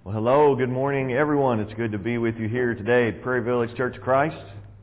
Well, hello, good morning, everyone. It's good to be with you here today at Prairie Village Church of Christ.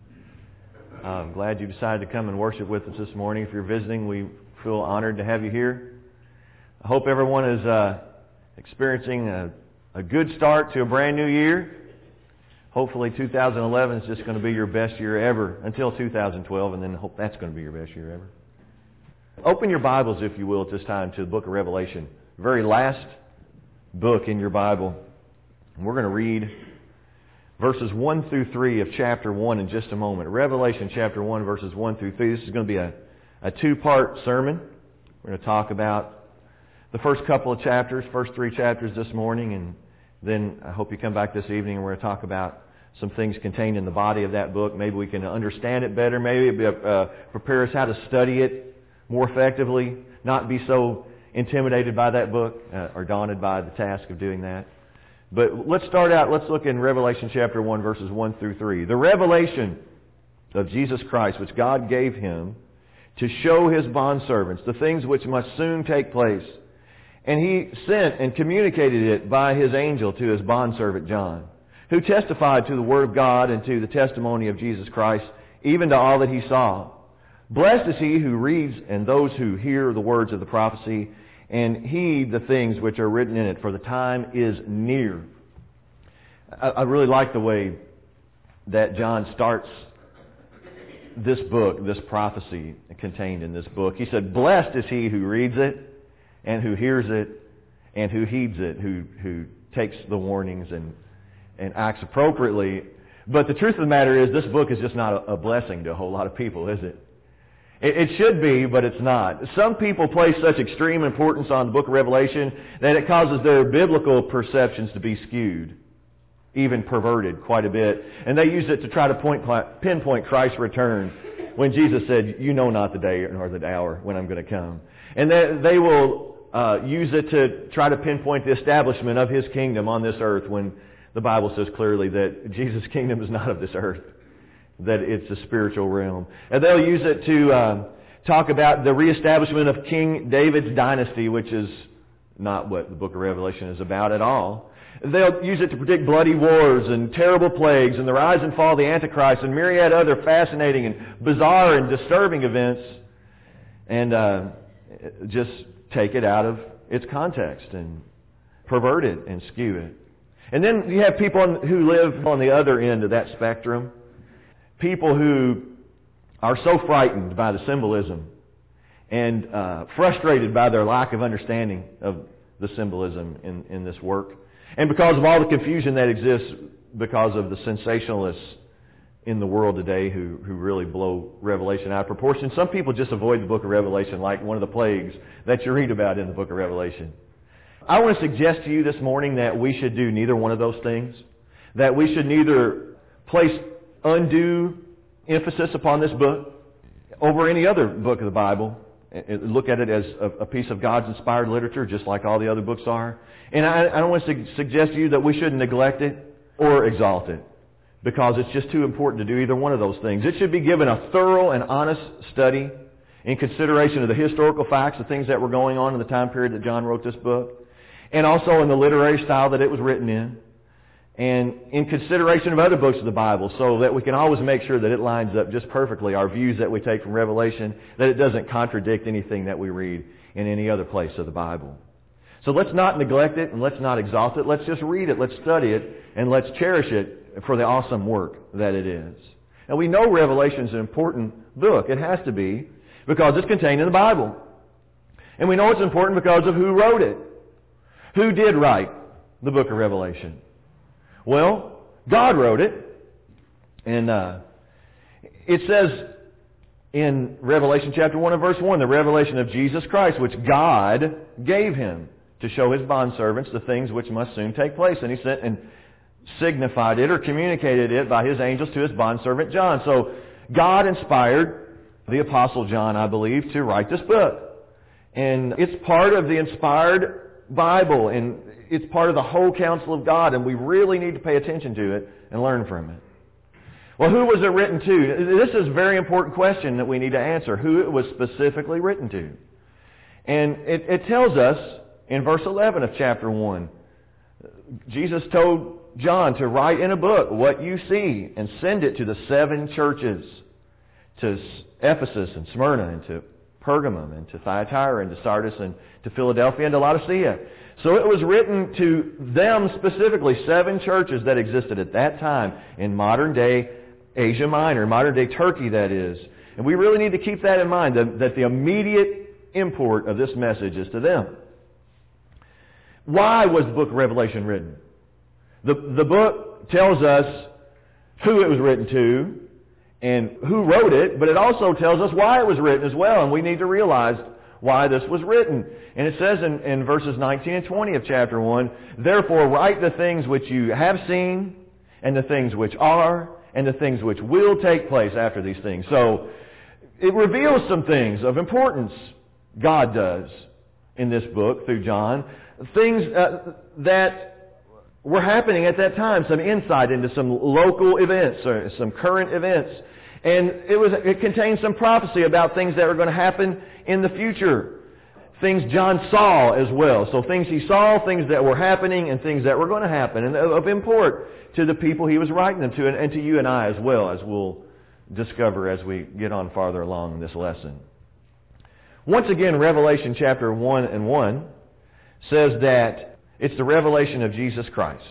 I'm glad you decided to come and worship with us this morning. If you're visiting, we feel honored to have you here. I hope everyone is experiencing a good start to a brand new year. Hopefully 2011 is just going to be your best year ever until 2012, and then hope that's going to be your best year ever. Open your Bibles, if you will, at this time to the book of Revelation, the very last book in your Bible. And we're going to read verses 1 through 3 of chapter 1 in just a moment. Revelation chapter 1, verses 1 through 3. This is going to be a two-part sermon. We're going to talk about the first couple of chapters, first 3 chapters this morning, and then I hope you come back this evening and we're going to talk about some things contained in the body of that book. Maybe we can understand it better. Maybe prepare us how to study it more effectively, not be so intimidated by that book or daunted by the task of doing that. But let's start out, let's look in Revelation chapter 1, verses 1 through 3. The revelation of Jesus Christ, which God gave Him to show His bondservants the things which must soon take place. And He sent and communicated it by His angel to His bondservant John, who testified to the Word of God and to the testimony of Jesus Christ, even to all that he saw. Blessed is he who reads and those who hear the words of the prophecy and heed the things which are written in it, for the time is near. I really like the way that John starts this book, this prophecy contained in this book. He said, blessed is he who reads it and who hears it and who heeds it, who takes the warnings and acts appropriately. But the truth of the matter is, this book is just not a blessing to a whole lot of people, is it? It should be, but it's not. Some people place such extreme importance on the book of Revelation that it causes their biblical perceptions to be skewed, even perverted quite a bit. And they use it to try to pinpoint Christ's return when Jesus said, you know not the day nor the hour when I'm going to come. And they will use it to try to pinpoint the establishment of His kingdom on this earth, when the Bible says clearly that Jesus' kingdom is not of this earth, that it's a spiritual realm. And they'll use it to talk about the reestablishment of King David's dynasty, which is not what the book of Revelation is about at all. They'll use it to predict bloody wars and terrible plagues and the rise and fall of the Antichrist and myriad other fascinating and bizarre and disturbing events, and just take it out of its context and pervert it and skew it. And then you have people who live on the other end of that spectrum. People who are so frightened by the symbolism and frustrated by their lack of understanding of the symbolism in this work. And because of all the confusion that exists because of the sensationalists in the world today who really blow Revelation out of proportion, some people just avoid the book of Revelation like one of the plagues that you read about in the book of Revelation. I want to suggest to you this morning that we should do neither one of those things. That we should neither place undue emphasis upon this book over any other book of the Bible. Look at it as a piece of God's inspired literature, just like all the other books are. And I don't want to suggest to you that we shouldn't neglect it or exalt it, because it's just too important to do either one of those things. It should be given a thorough and honest study in consideration of the historical facts, the things that were going on in the time period that John wrote this book, and also in the literary style that it was written in, and in consideration of other books of the Bible, so that we can always make sure that it lines up just perfectly, our views that we take from Revelation, that it doesn't contradict anything that we read in any other place of the Bible. So let's not neglect it and let's not exalt it. Let's just read it, let's study it, and let's cherish it for the awesome work that it is. And we know Revelation is an important book. It has to be, because it's contained in the Bible. And we know it's important because of who wrote it. Who did write the book of Revelation? Well, God wrote it. And it says in Revelation chapter 1 and verse 1, the revelation of Jesus Christ, which God gave Him to show His bondservants the things which must soon take place. And He sent and signified it or communicated it by His angels to His bondservant John. So God inspired the Apostle John, I believe, to write this book. And it's part of the inspired Bible, and it's part of the whole counsel of God, and we really need to pay attention to it and learn from it. Well, who was it written to? This is a very important question that we need to answer, who it was specifically written to. And it tells us in verse 11 of chapter 1, Jesus told John to write in a book what you see and send it to the 7 churches, to Ephesus and Smyrna and to Pergamum and to Thyatira and to Sardis and to Philadelphia and to Laodicea. So it was written to them specifically, 7 churches that existed at that time in modern day Asia Minor, modern day Turkey that is. And we really need to keep that in mind, that the immediate import of this message is to them. Why was the book of Revelation written? The book tells us who it was written to and who wrote it, but it also tells us why it was written as well, and we need to realize why this was written. And it says in verses 19 and 20 of chapter 1, "Therefore write the things which you have seen, and the things which are, and the things which will take place after these things." So it reveals some things of importance God does in this book through John. Things that were happening at that time, some insight into some local events, or some current events. And it contains some prophecy about things that are going to happen in the future. Things John saw as well. So things he saw, things that were happening, and things that were going to happen, and of import to the people he was writing them to, and to you and I as well, as we'll discover as we get on farther along in this lesson. Once again, Revelation chapter 1 and 1 says that it's the revelation of Jesus Christ.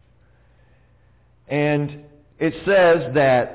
And it says that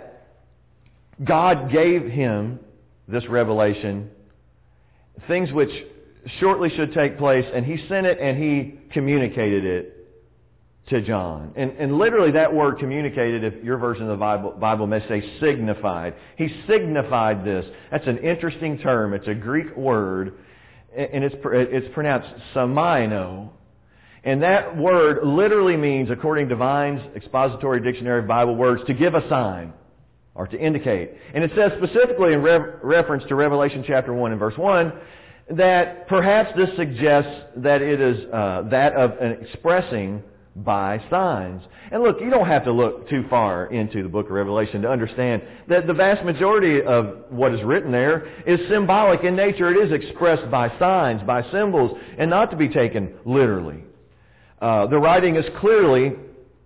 God gave him this revelation, things which shortly should take place, and he sent it and he communicated it to John. And literally that word communicated, if your version of the Bible may say signified. He signified this. That's an interesting term. It's a Greek word, and it's pronounced samaino. And that word literally means, according to Vine's Expository Dictionary of Bible Words, to give a sign or to indicate. And it says specifically in reference to Revelation chapter 1 and verse 1 that perhaps this suggests that it is that of an expressing by signs. And look, you don't have to look too far into the book of Revelation to understand that the vast majority of what is written there is symbolic in nature. It is expressed by signs, by symbols, and not to be taken literally. The writing is clearly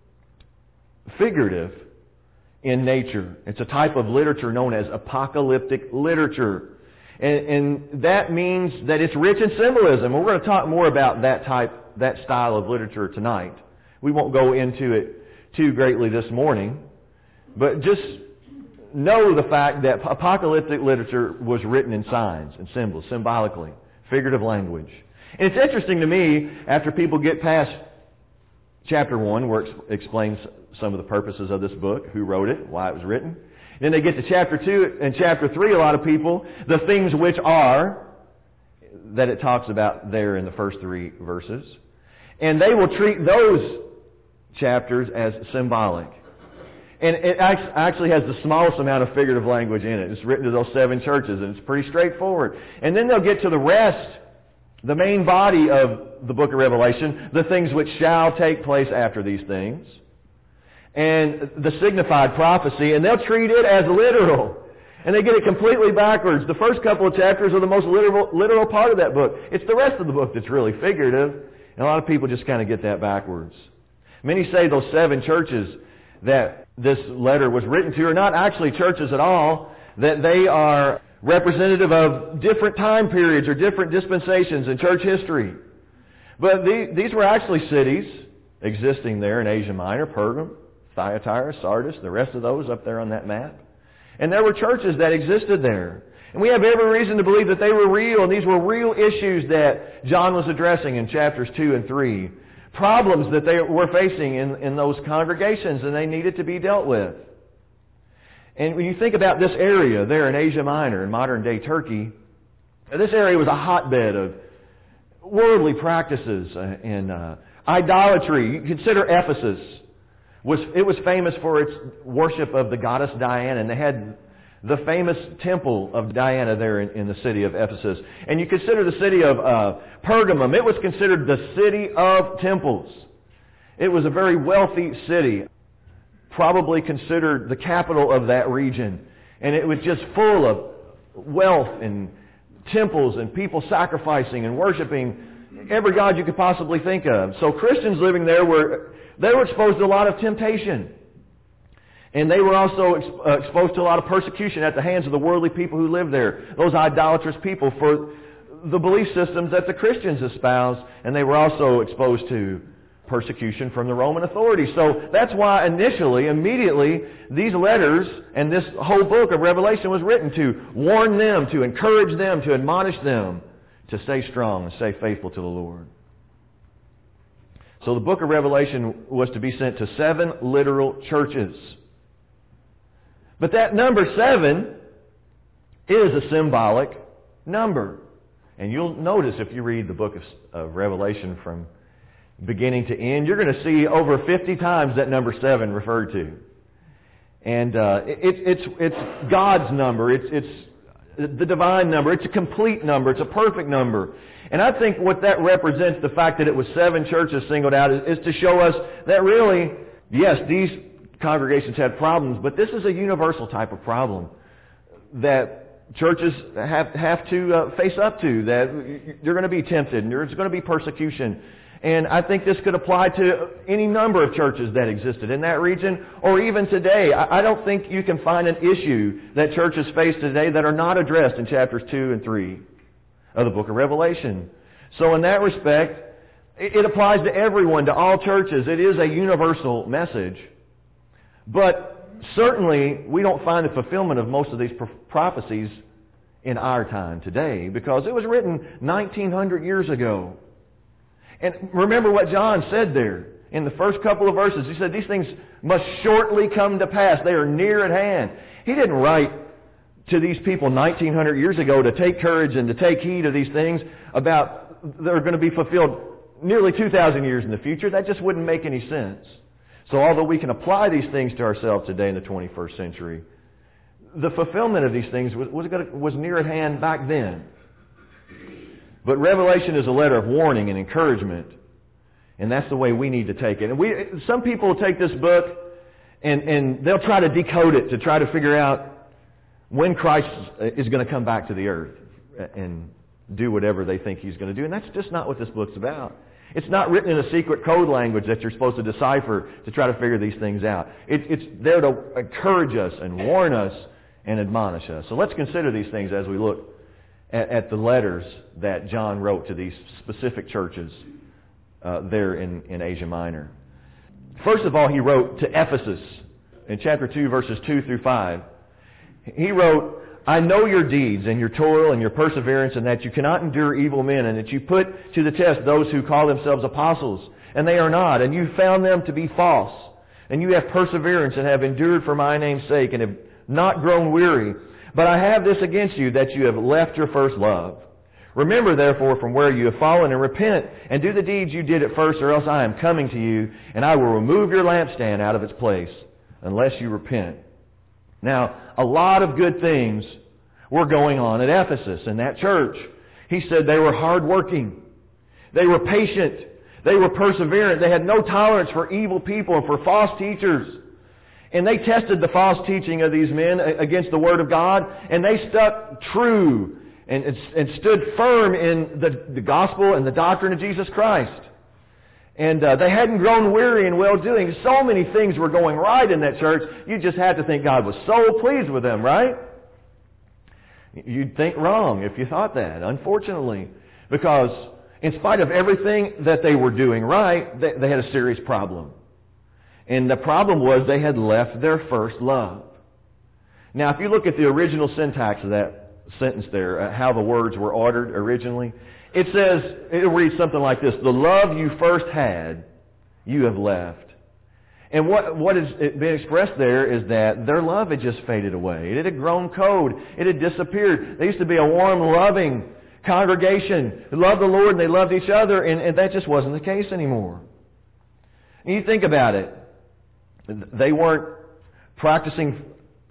figurative in nature. It's a type of literature known as apocalyptic literature. And that means that it's rich in symbolism. We're going to talk more about that style of literature tonight. We won't go into it too greatly this morning, but just know the fact that apocalyptic literature was written in signs and symbols, symbolically, figurative language. And it's interesting to me, after people get past chapter 1, where it explains some of the purposes of this book, who wrote it, why it was written. Then they get to chapter 2 and chapter 3, a lot of people, the things which are, that it talks about there in the first 3 verses. And they will treat those chapters as symbolic. And it actually has the smallest amount of figurative language in it. It's written to those 7 churches, and it's pretty straightforward. And then they'll get to the rest, the main body of the book of Revelation, the things which shall take place after these things, and the signified prophecy, and they'll treat it as literal. And they get it completely backwards. The first couple of chapters are the most literal part of that book. It's the rest of the book that's really figurative, and a lot of people just kind of get that backwards. Many say those 7 churches that this letter was written to are not actually churches at all, that they are representative of different time periods or different dispensations in church history. But these were actually cities existing there in Asia Minor, Pergamum, Thyatira, Sardis, the rest of those up there on that map. And there were churches that existed there. And we have every reason to believe that they were real, and these were real issues that John was addressing in chapters 2 and 3. Problems that they were facing in those congregations, and they needed to be dealt with. And when you think about this area there in Asia Minor, in modern-day Turkey, this area was a hotbed of worldly practices and idolatry. You consider Ephesus. It was famous for its worship of the goddess Diana, and they had the famous temple of Diana there in the city of Ephesus. And you consider the city of Pergamum. It was considered the city of temples. It was a very wealthy city, probably considered the capital of that region. And it was just full of wealth and temples and people sacrificing and worshiping every god you could possibly think of. So Christians living there were exposed to a lot of temptation. And they were also exposed to a lot of persecution at the hands of the worldly people who lived there, those idolatrous people, for the belief systems that the Christians espouse, and they were also exposed to persecution from the Roman authorities. So that's why immediately, these letters and this whole book of Revelation was written to warn them, to encourage them, to admonish them to stay strong and stay faithful to the Lord. So the book of Revelation was to be sent to 7 literal churches. But that number 7 is a symbolic number. And you'll notice if you read the book of Revelation from beginning to end, you're going to see over 50 times that number 7 referred to. And it's God's number. It's the divine number. It's a complete number. It's a perfect number. And I think what that represents, the fact that it was 7 churches singled out, is to show us that really, yes, these congregations had problems, but this is a universal type of problem that churches have to face up to, that you're going to be tempted and there's going to be persecution. And I think this could apply to any number of churches that existed in that region or even today. I don't think you can find an issue that churches face today that are not addressed in chapters 2 and 3 of the book of Revelation. So in that respect, it applies to everyone, to all churches. It is a universal message. But certainly, we don't find the fulfillment of most of these prophecies in our time today, because it was written 1900 years ago. And remember what John said there in the first couple of verses. He said, these things must shortly come to pass. They are near at hand. He didn't write to these people 1900 years ago to take courage and to take heed of these things about that are going to be fulfilled nearly 2,000 years in the future. That just wouldn't make any sense. So although we can apply these things to ourselves today in the 21st century, the fulfillment of these things was near at hand back then. But Revelation is a letter of warning and encouragement, and that's the way we need to take it. And some people will take this book and they'll try to decode it to try to figure out when Christ is going to come back to the earth and do whatever they think He's going to do. And that's just not what this book's about. It's not written in a secret code language that you're supposed to decipher to try to figure these things out. It's there to encourage us and warn us and admonish us. So let's consider these things as we look at the letters that John wrote to these specific churches there in Asia Minor. First of all, he wrote to Ephesus in chapter 2, verses 2 through 5. He wrote, I know your deeds and your toil and your perseverance, and that you cannot endure evil men, and that you put to the test those who call themselves apostles, and they are not, and you found them to be false. And you have perseverance and have endured for my name's sake, and have not grown weary. But I have this against you, that you have left your first love. Remember, therefore, from where you have fallen, and repent, and do the deeds you did at first, or else I am coming to you, and I will remove your lampstand out of its place, unless you repent. Now, a lot of good things were going on at Ephesus in that church. He said they were hardworking. They were patient. They were perseverant. They had no tolerance for evil people and for false teachers. And they tested the false teaching of these men against the Word of God, and they stuck true and stood firm in the gospel and the doctrine of Jesus Christ. And they hadn't grown weary in well-doing. So many things were going right in that church, you just had to think God was so pleased with them, right? You'd think wrong if you thought that, unfortunately. Because in spite of everything that they were doing right, they had a serious problem. And the problem was they had left their first love. Now, if you look at the original syntax of that sentence there, how the words were ordered originally, it reads something like this: the love you first had, you have left. And what is being expressed there is that their love had just faded away. It had grown cold. It had disappeared. They used to be a warm, loving congregation who loved the Lord and they loved each other, and that just wasn't the case anymore. And you think about it. They weren't practicing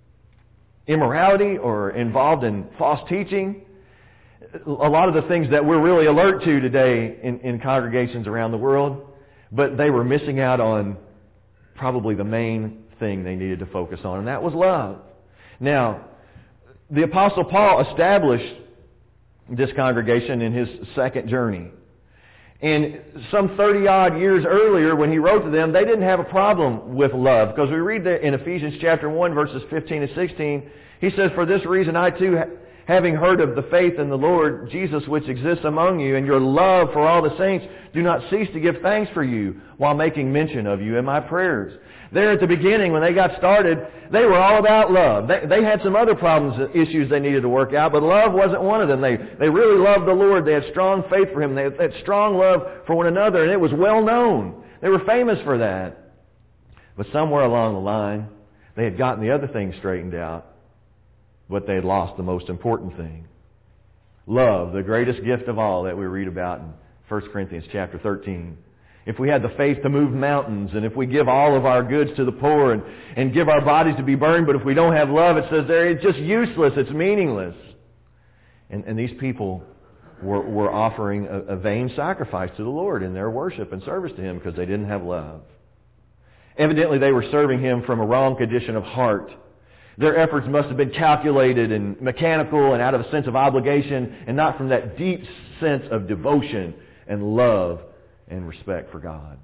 immorality or involved in false teaching. A lot of the things that we're really alert to today in congregations around the world, but they were missing out on probably the main thing they needed to focus on, and that was love. Now, the Apostle Paul established this congregation in his second journey. And some 30-odd years earlier, when he wrote to them, they didn't have a problem with love. Because we read that in Ephesians chapter 1, verses 15 and 16, he says, "For this reason I too, having heard of the faith in the Lord Jesus which exists among you, and your love for all the saints, do not cease to give thanks for you, while making mention of you in my prayers." There at the beginning, when they got started, they were all about love. They had some other problems, issues they needed to work out, but love wasn't one of them. They really loved the Lord. They had strong faith for Him. They had strong love for one another, and it was well known. They were famous for that. But somewhere along the line, they had gotten the other things straightened out, but they had lost the most important thing. Love, the greatest gift of all that we read about in 1 Corinthians chapter 13. If we had the faith to move mountains, and if we give all of our goods to the poor and give our bodies to be burned, but if we don't have love, it says there, it's just useless, it's meaningless. And these people were offering a vain sacrifice to the Lord in their worship and service to Him because they didn't have love. Evidently, they were serving Him from a wrong condition of heart. Their efforts must have been calculated and mechanical and out of a sense of obligation, and not from that deep sense of devotion and love and respect for God.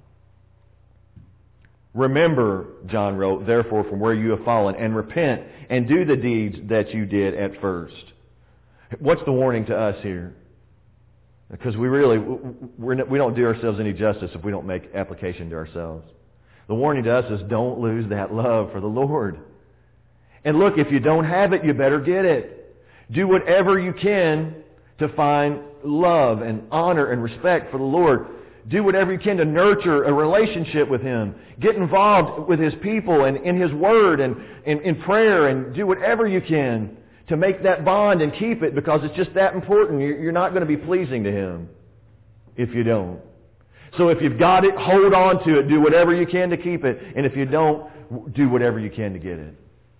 "Remember," John wrote, "therefore from where you have fallen, and repent, and do the deeds that you did at first." What's the warning to us here? Because we don't do ourselves any justice if we don't make application to ourselves. The warning to us is don't lose that love for the Lord. And look, if you don't have it, you better get it. Do whatever you can to find love and honor and respect for the Lord. Do whatever you can to nurture a relationship with Him. Get involved with His people and in His Word and in prayer, and do whatever you can to make that bond and keep it, because it's just that important. You're not going to be pleasing to Him if you don't. So if you've got it, hold on to it. Do whatever you can to keep it. And if you don't, do whatever you can to get it.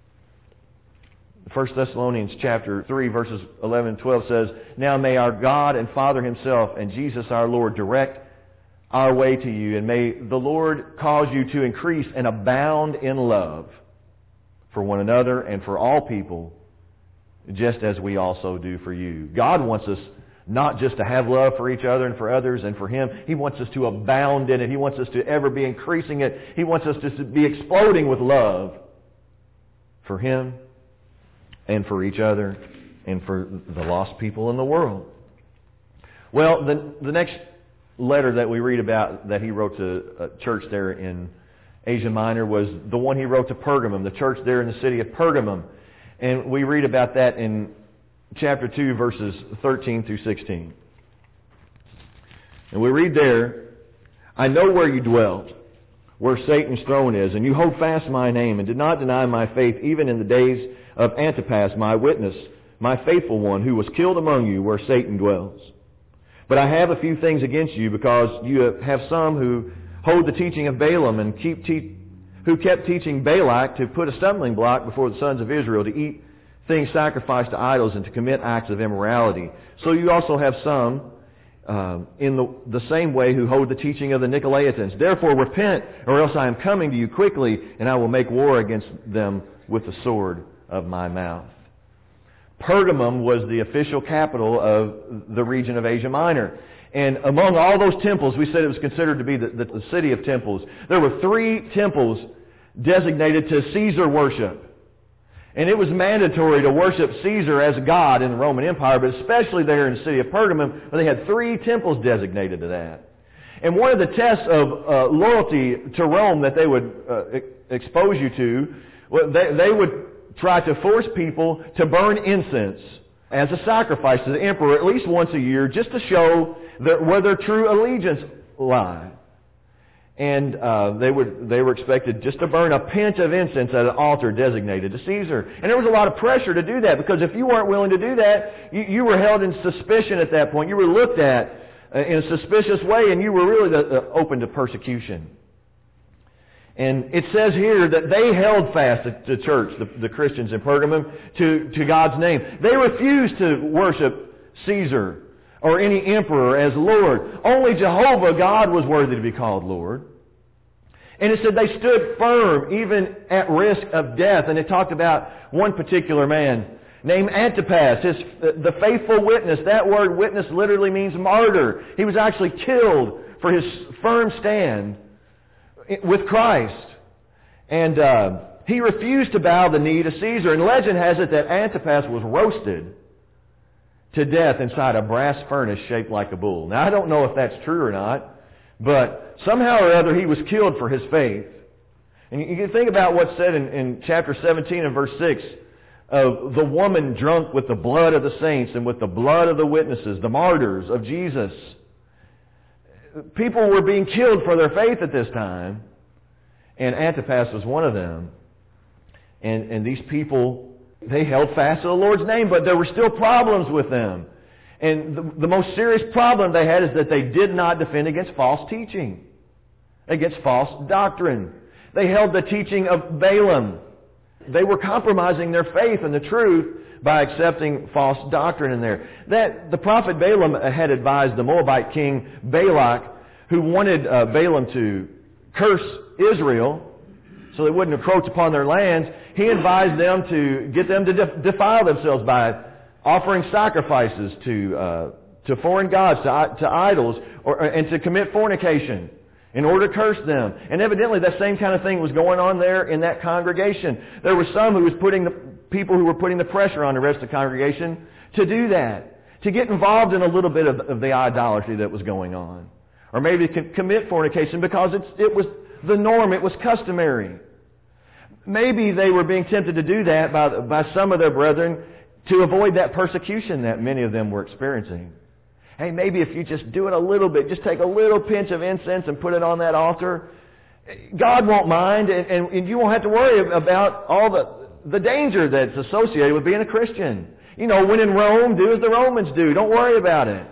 1 Thessalonians chapter 3 verses 11 and 12 says, "Now may our God and Father Himself and Jesus our Lord direct our way to you, and may the Lord cause you to increase and abound in love for one another and for all people, just as we also do for you." God wants us not just to have love for each other and for others and for Him. He wants us to abound in it. He wants us to ever be increasing it. He wants us to be exploding with love for Him and for each other and for the lost people in the world. Well, the next letter that we read about that he wrote to a church there in Asia Minor was the one he wrote to Pergamum, the church there in the city of Pergamum. And we read about that in chapter 2, verses 13 through 16. And we read there, "I know where you dwelt, where Satan's throne is, and you hold fast my name, and did not deny my faith, even in the days of Antipas, my witness, my faithful one, who was killed among you, where Satan dwells. But I have a few things against you, because you have some who hold the teaching of Balaam, and who kept teaching Balak to put a stumbling block before the sons of Israel, to eat things sacrificed to idols and to commit acts of immorality. So you also have some in the same way who hold the teaching of the Nicolaitans. Therefore repent, or else I am coming to you quickly, and I will make war against them with the sword of my mouth." Pergamum was the official capital of the region of Asia Minor. And among all those temples, we said it was considered to be the city of temples. There were 3 temples designated to Caesar worship. And it was mandatory to worship Caesar as a god in the Roman Empire, but especially there in the city of Pergamum, where they had 3 temples designated to that. And one of the tests of loyalty to Rome that they would expose you to, they would try to force people to burn incense as a sacrifice to the emperor at least once a year, just to show where their true allegiance lie. And they were expected just to burn a pinch of incense at an altar designated to Caesar. And there was a lot of pressure to do that, because if you weren't willing to do that, you were held in suspicion at that point. You were looked at in a suspicious way, and you were really open to persecution. And it says here that they held fast the church, the Christians in Pergamum, to God's name. They refused to worship Caesar or any emperor as Lord. Only Jehovah God was worthy to be called Lord. And it said they stood firm even at risk of death. And it talked about one particular man named Antipas, the faithful witness. That word witness literally means martyr. He was actually killed for his firm stand with Christ. And he refused to bow the knee to Caesar. And legend has it that Antipas was roasted to death inside a brass furnace shaped like a bull. Now, I don't know if that's true or not, but somehow or other he was killed for his faith. And you can think about what's said in chapter 17 and verse 6 of the woman drunk with the blood of the saints and with the blood of the witnesses, the martyrs of Jesus. People were being killed for their faith at this time, and Antipas was one of them. And these people, they held fast to the Lord's name, but there were still problems with them. And the most serious problem they had is that they did not defend against false teaching, against false doctrine. They held the teaching of Balaam. They were compromising their faith in the truth by accepting false doctrine in there. That the prophet Balaam had advised the Moabite king Balak, who wanted Balaam to curse Israel so they wouldn't encroach upon their lands. He advised them to get them to defile themselves by offering sacrifices to foreign gods, to idols, and to commit fornication in order to curse them. And evidently that same kind of thing was going on there in that congregation. There were some who was people who were putting the pressure on the rest of the congregation to do that, to get involved in a little bit of the idolatry that was going on. Or maybe to commit fornication because it was the norm, it was customary. Maybe they were being tempted to do that by some of their brethren to avoid that persecution that many of them were experiencing. Hey, maybe if you just do it a little bit, just take a little pinch of incense and put it on that altar, God won't mind, and you won't have to worry about all the danger that's associated with being a Christian. You know, when in Rome, do as the Romans do. Don't worry about it.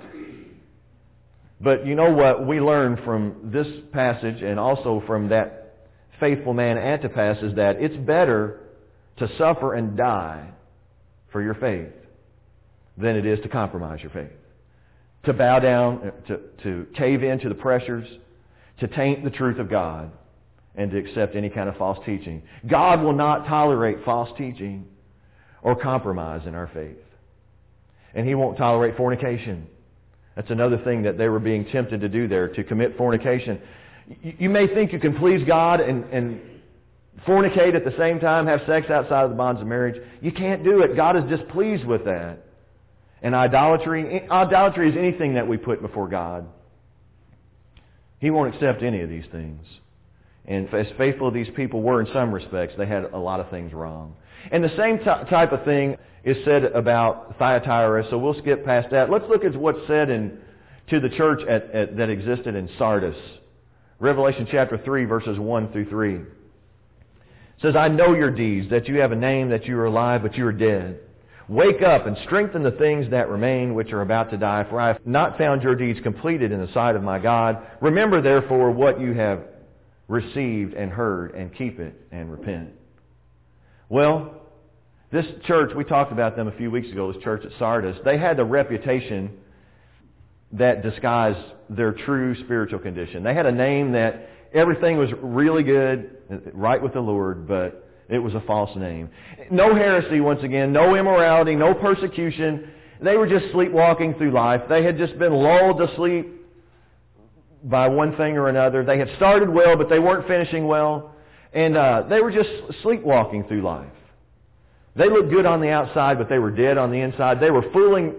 But you know what we learn from this passage and also from that faithful man Antipas is that it's better to suffer and die for your faith than it is to compromise your faith. To bow down, to cave into the pressures, to taint the truth of God, and to accept any kind of false teaching. God will not tolerate false teaching or compromise in our faith. And He won't tolerate fornication. That's another thing that they were being tempted to do there, to commit fornication. You may think you can please God and fornicate at the same time, have sex outside of the bonds of marriage. You can't do it. God is displeased with that. And idolatry is anything that we put before God. He won't accept any of these things. And as faithful as these people were in some respects, they had a lot of things wrong. And the same type of thing is said about Thyatira, so we'll skip past that. Let's look at what's said to the church that existed in Sardis. Revelation chapter 3, verses 1 through 3. It says, I know your deeds, that you have a name, that you are alive, but you are dead. Wake up and strengthen the things that remain, which are about to die, for I have not found your deeds completed in the sight of my God. Remember, therefore, what you have received and heard, and keep it and repent. Well, this church, we talked about them a few weeks ago, this church at Sardis, they had the reputation that disguised their true spiritual condition. They had a name that everything was really good, right with the Lord, but it was a false name. No heresy, once again, no immorality, no persecution. They were just sleepwalking through life. They had just been lulled to sleep by one thing or another. They had started well, but they weren't finishing well. And they were just sleepwalking through life. They looked good on the outside, but they were dead on the inside. They were fooling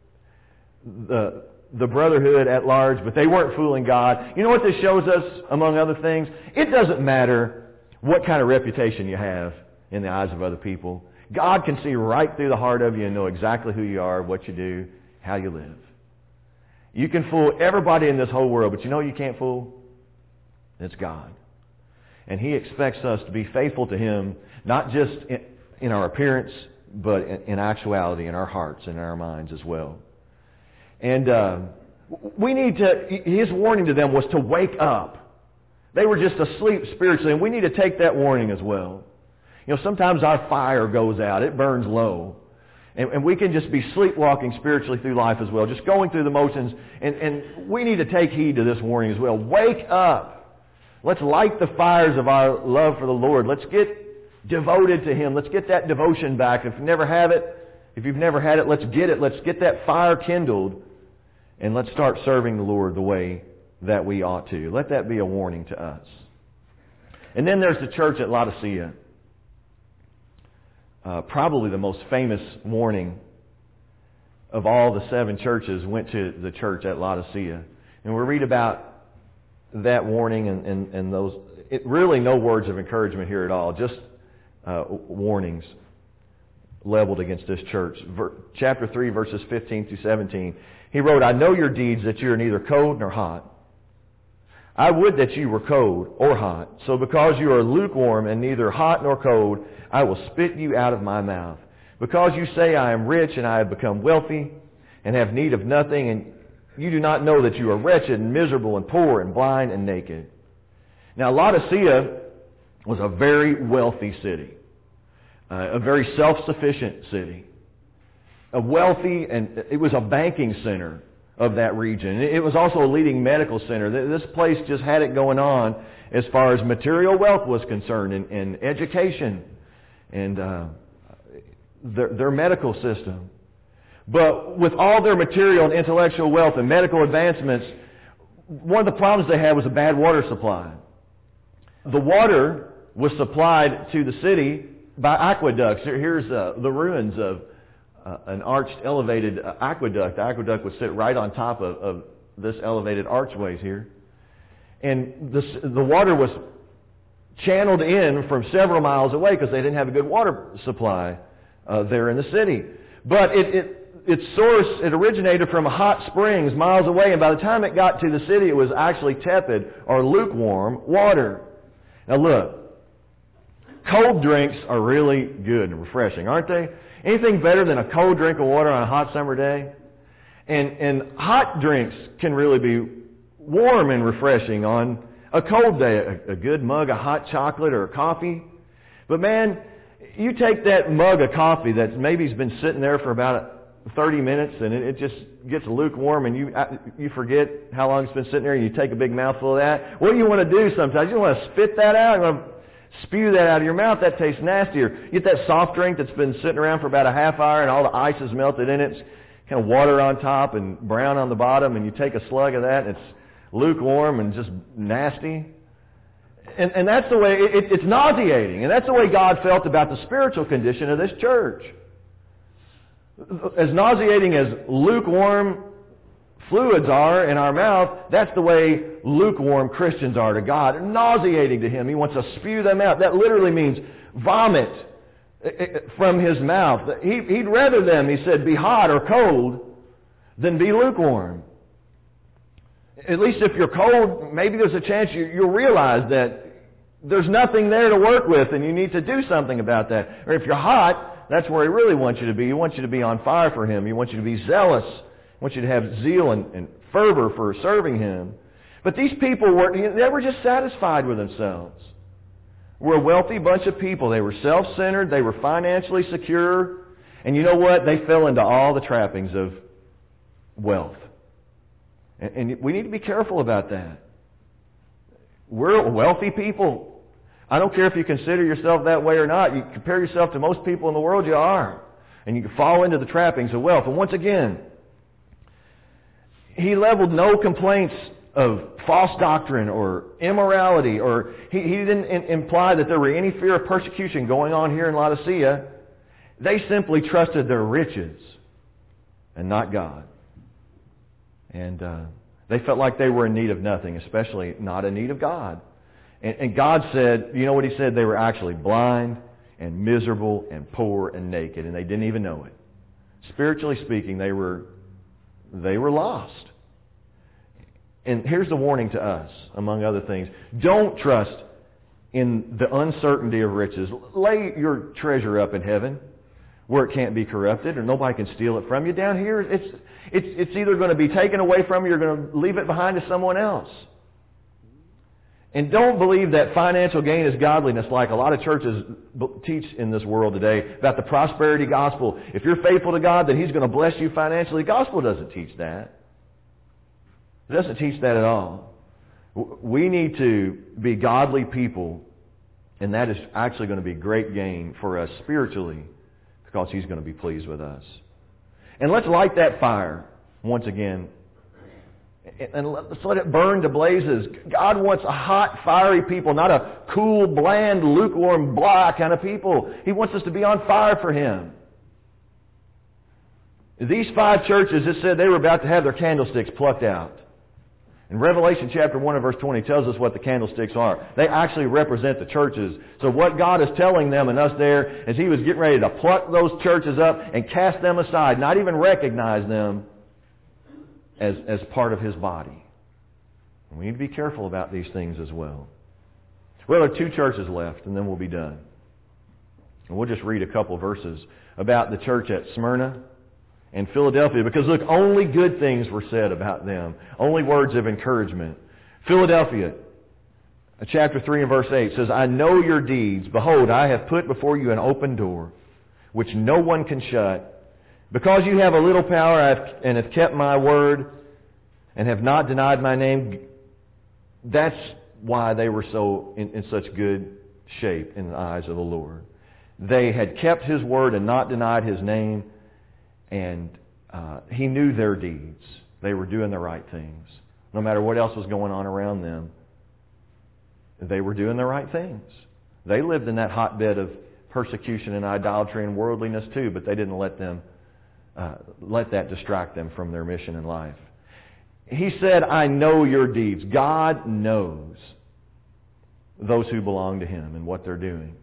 the brotherhood at large, but they weren't fooling God. You know what this shows us, among other things? It doesn't matter what kind of reputation you have in the eyes of other people. God can see right through the heart of you and know exactly who you are, what you do, how you live. You can fool everybody in this whole world, but you know you can't fool? It's God. And He expects us to be faithful to Him, not just in our appearance, but in actuality, in our hearts and in our minds as well. And we need to, His warning to them was to wake up. They were just asleep spiritually, and we need to take that warning as well. You know, sometimes our fire goes out. It burns low. And we can just be sleepwalking spiritually through life as well, just going through the motions. And we need to take heed to this warning as well. Wake up. Let's light the fires of our love for the Lord. Let's get devoted to Him. Let's get that devotion back. If you never have it, If you've never had it, let's get it. Let's get that fire kindled, and let's start serving the Lord the way that we ought to. Let that be a warning to us. And then there's the church at Laodicea. Probably the most famous warning of all the 7 churches went to the church at Laodicea. And we read about that warning and those. Really no words of encouragement here at all, just warnings leveled against this church. Chapter 3, verses 15 through 17. He wrote, I know your deeds, that you are neither cold nor hot. I would that you were cold or hot. So because you are lukewarm and neither hot nor cold, I will spit you out of my mouth. Because you say, I am rich and I have become wealthy and have need of nothing, and you do not know that you are wretched and miserable and poor and blind and naked. Now, Laodicea was a very wealthy city, a very self-sufficient city, a wealthy, and it was a banking center of that region. It was also a leading medical center. This place just had it going on as far as material wealth was concerned, and education, and their medical system. But with all their material and intellectual wealth and medical advancements, one of the problems they had was a bad water supply. The water was supplied to the city by aqueducts. Here's the ruins of an arched, elevated aqueduct. The aqueduct would sit right on top of this elevated archways here. And the water was channeled in from several miles away because they didn't have a good water supply there in the city. But its source, it originated from hot springs miles away, and by the time it got to the city, it was actually tepid or lukewarm water. Now look, cold drinks are really good and refreshing, aren't they? Anything better than a cold drink of water on a hot summer day? And hot drinks can really be warm and refreshing on a cold day. A good mug of hot chocolate or coffee. But man, you take that mug of coffee that maybe has been sitting there for about 30 minutes and it just gets lukewarm, and you forget how long it's been sitting there, and you take a big mouthful of that. What do you want to do sometimes? You want to spit that out. You want to spew that out of your mouth. That tastes nastier. You get that soft drink that's been sitting around for about a half hour and all the ice is melted in it. It's kind of water on top and brown on the bottom, and you take a slug of that and it's lukewarm and just nasty. And that's the way, it's nauseating. And that's the way God felt about the spiritual condition of this church. As nauseating as lukewarm fluids are in our mouth, that's the way lukewarm Christians are to God. Nauseating to Him. He wants to spew them out. That literally means vomit from His mouth. He'd rather them, He said, be hot or cold than be lukewarm. At least if you're cold, maybe there's a chance you'll realize that there's nothing there to work with and you need to do something about that. Or if you're hot, that's where He really wants you to be. He wants you to be on fire for Him. He wants you to be zealous. He wants you to have zeal and fervor for serving Him. But these people they were just satisfied with themselves. We're a wealthy bunch of people. They were self-centered. They were financially secure. And you know what? They fell into all the trappings of wealth. And we need to be careful about that. We're wealthy people. I don't care if you consider yourself that way or not. You compare yourself to most people in the world, you are. And you can fall into the trappings of wealth. And once again, He leveled no complaints of false doctrine or immorality, or he didn't imply that there were any fear of persecution going on here in Laodicea. They simply trusted their riches and not God. And they felt like they were in need of nothing, especially not in need of God. And God said, you know what He said? They were actually blind and miserable and poor and naked, and they didn't even know it. Spiritually speaking, they were lost. And here's the warning to us, among other things. Don't trust in the uncertainty of riches. Lay your treasure up in heaven, where it can't be corrupted, or nobody can steal it from you. Down here, it's either going to be taken away from you or you're going to leave it behind to someone else. And don't believe that financial gain is godliness like a lot of churches teach in this world today about the prosperity gospel. If you're faithful to God, then He's going to bless you financially. The gospel doesn't teach that. It doesn't teach that at all. We need to be godly people, and that is actually going to be great gain for us spiritually, because He's going to be pleased with us. And let's light that fire once again. And let's let it burn to blazes. God wants a hot, fiery people, not a cool, bland, lukewarm, blah kind of people. He wants us to be on fire for Him. These 5 churches, it said they were about to have their candlesticks plucked out. In Revelation chapter 1 and verse 20 tells us what the candlesticks are. They actually represent the churches. So what God is telling them and us there is He was getting ready to pluck those churches up and cast them aside, not even recognize them as part of His body. And we need to be careful about these things as well. Well, there are 2 churches left, and then we'll be done. And we'll just read a couple verses about the church at Smyrna and Philadelphia, because look, only good things were said about them. Only words of encouragement. Philadelphia, chapter 3 and verse 8 says, I know your deeds. Behold, I have put before you an open door, which no one can shut. Because you have a little power and have kept my word and have not denied my name. That's why they were so in such good shape in the eyes of the Lord. They had kept His word and not denied His name. And He knew their deeds. They were doing the right things. No matter what else was going on around them, they were doing the right things. They lived in that hotbed of persecution and idolatry and worldliness too, but they didn't let that distract them from their mission in life. He said, I know your deeds. God knows those who belong to Him and what they're doing.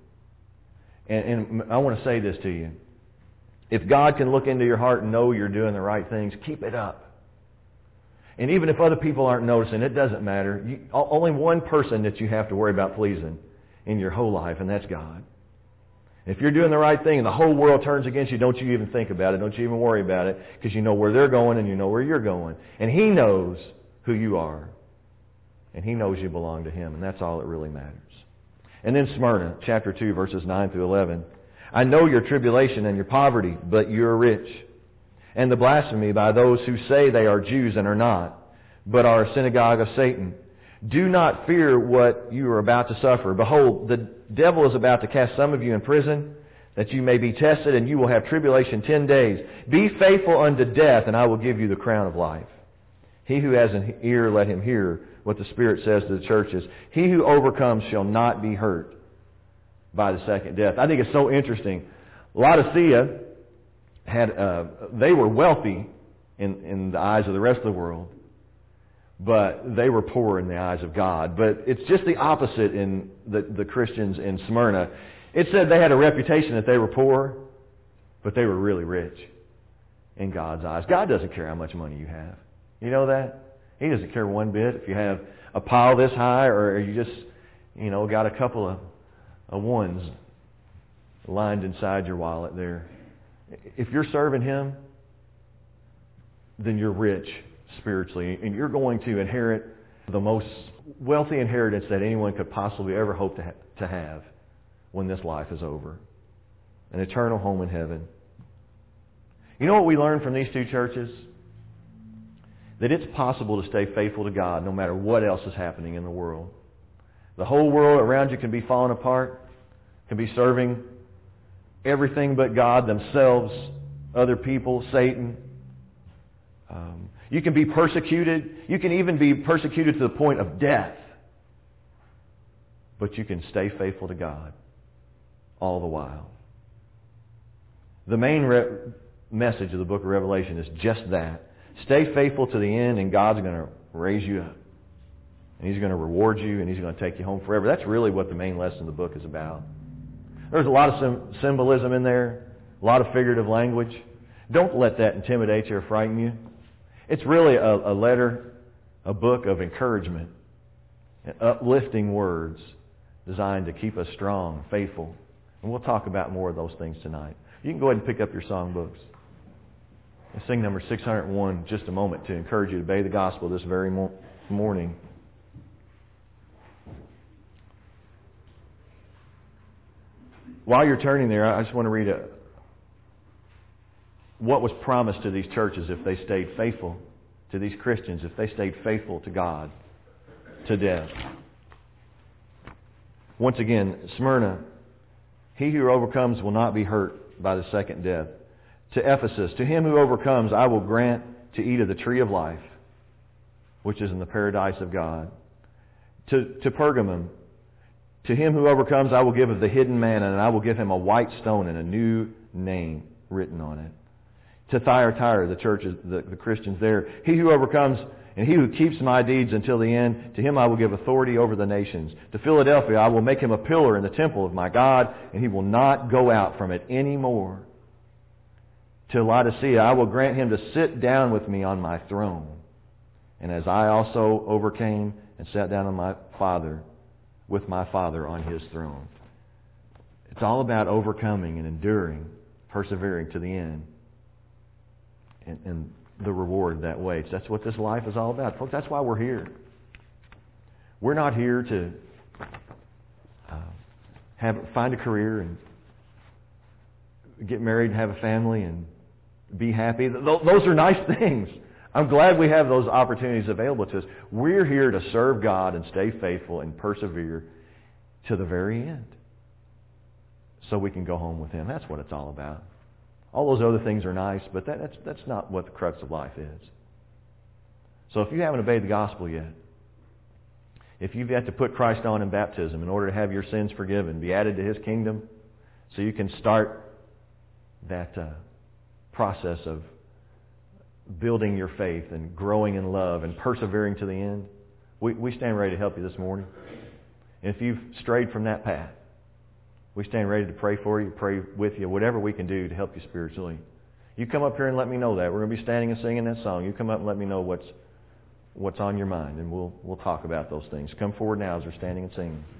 And I want to say this to you. If God can look into your heart and know you're doing the right things, keep it up. And even if other people aren't noticing, it doesn't matter. Only one person that you have to worry about pleasing in your whole life, and that's God. If you're doing the right thing and the whole world turns against you, don't you even think about it. Don't you even worry about it, because you know where they're going and you know where you're going. And He knows who you are. And He knows you belong to Him, and that's all that really matters. And then Smyrna, chapter 2, verses 9 through 11. I know your tribulation and your poverty, but you are rich. And the blasphemy by those who say they are Jews and are not, but are a synagogue of Satan. Do not fear what you are about to suffer. Behold, the devil is about to cast some of you in prison, that you may be tested, and you will have tribulation 10 days. Be faithful unto death, and I will give you the crown of life. He who has an ear, let him hear what the Spirit says to the churches. He who overcomes shall not be hurt by the second death. I think it's so interesting. Laodicea they were wealthy in the eyes of the rest of the world, but they were poor in the eyes of God. But it's just the opposite in the Christians in Smyrna. It said they had a reputation that they were poor, but they were really rich in God's eyes. God doesn't care how much money you have. You know that? He doesn't care one bit if you have a pile this high or you just, got a couple of ones lined inside your wallet there. If you're serving Him, then you're rich spiritually, and you're going to inherit the most wealthy inheritance that anyone could possibly ever hope to have when this life is over. An eternal home in heaven. You know what we learned from these 2 churches? That it's possible to stay faithful to God no matter what else is happening in the world. The whole world around you can be falling apart, can be serving everything but God, themselves, other people, Satan. You can be persecuted. You can even be persecuted to the point of death. But you can stay faithful to God all the while. The main message of the book of Revelation is just that. Stay faithful to the end, and God's going to raise you up. And He's going to reward you, and He's going to take you home forever. That's really what the main lesson of the book is about. There's a lot of symbolism in there, a lot of figurative language. Don't let that intimidate you or frighten you. It's really a letter, a book of encouragement, and uplifting words designed to keep us strong, faithful. And we'll talk about more of those things tonight. You can go ahead and pick up your songbooks. We'll sing number 601 in just a moment to encourage you to obey the gospel this very morning. While you're turning there, I just want to read what was promised to these churches if they stayed faithful, to these Christians, if they stayed faithful to God to death. Once again, Smyrna, He who overcomes will not be hurt by the second death. To Ephesus, to him who overcomes, I will grant to eat of the tree of life, which is in the paradise of God. To Pergamum, to him who overcomes, I will give of the hidden manna, and I will give him a white stone and a new name written on it. To Thyatira, the churches, the Christians there, he who overcomes and he who keeps my deeds until the end, to him I will give authority over the nations. To Philadelphia, I will make him a pillar in the temple of my God, and he will not go out from it any more. To Laodicea, I will grant him to sit down with me on my throne, and as I also overcame and sat down with my Father on his throne. It's all about overcoming and enduring, persevering to the end, and the reward that waits. That's what this life is all about. Folks, that's why we're here. We're not here to find a career and get married and have a family and be happy. Those are nice things. I'm glad we have those opportunities available to us. We're here to serve God and stay faithful and persevere to the very end, so we can go home with Him. That's what it's all about. All those other things are nice, but that's not what the crux of life is. So if you haven't obeyed the gospel yet, if you've yet to put Christ on in baptism in order to have your sins forgiven, be added to His kingdom, so you can start that process of building your faith and growing in love and persevering to the end, we stand ready to help you this morning. And if you've strayed from that path, we stand ready to pray for you, pray with you, whatever we can do to help you spiritually. You come up here and let me know that. We're going to be standing and singing that song. You come up and let me know what's on your mind, and we'll talk about those things. Come forward now as we're standing and singing.